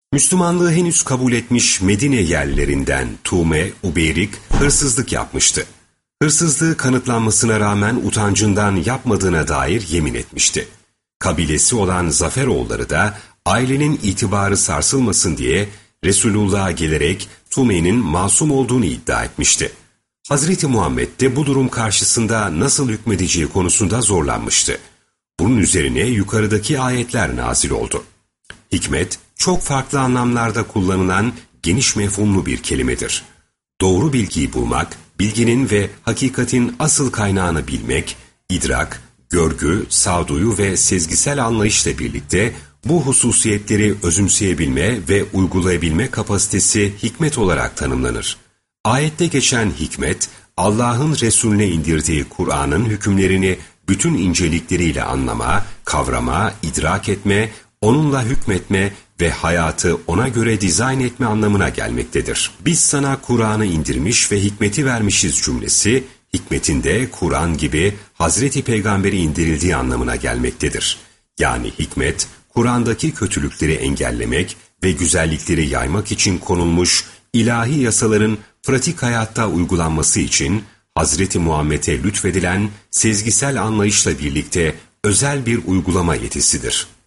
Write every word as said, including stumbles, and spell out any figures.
Müslümanlığı henüz kabul etmiş Medine yerlilerinden Tume, Ubeyrik hırsızlık yapmıştı. Hırsızlığı kanıtlanmasına rağmen utancından yapmadığına dair yemin etmişti. Kabilesi olan Zaferoğulları da ailenin itibarı sarsılmasın diye Resulullah'a gelerek Tume'nin masum olduğunu iddia etmişti. Hazreti Muhammed de bu durum karşısında nasıl hükmedeceği konusunda zorlanmıştı. Bunun üzerine yukarıdaki ayetler nazil oldu. Hikmet, çok farklı anlamlarda kullanılan geniş mefhumlu bir kelimedir. Doğru bilgiyi bulmak, bilginin ve hakikatin asıl kaynağını bilmek, idrak, görgü, sağduyu ve sezgisel anlayışla birlikte bu hususiyetleri özümseyebilme ve uygulayabilme kapasitesi hikmet olarak tanımlanır. Ayette geçen hikmet, Allah'ın Resulüne indirdiği Kur'an'ın hükümlerini bütün incelikleriyle anlama, kavrama, idrak etme, onunla hükmetme ve hayatı ona göre dizayn etme anlamına gelmektedir. Biz sana Kur'an'ı indirmiş ve hikmeti vermişiz cümlesi, hikmetinde Kur'an gibi Hazreti Peygamber'i indirildiği anlamına gelmektedir. Yani hikmet, Kur'an'daki kötülükleri engellemek ve güzellikleri yaymak için konulmuş ilahi yasaların pratik hayatta uygulanması için Hazreti Muhammed'e lütfedilen sezgisel anlayışla birlikte özel bir uygulama yetisidir.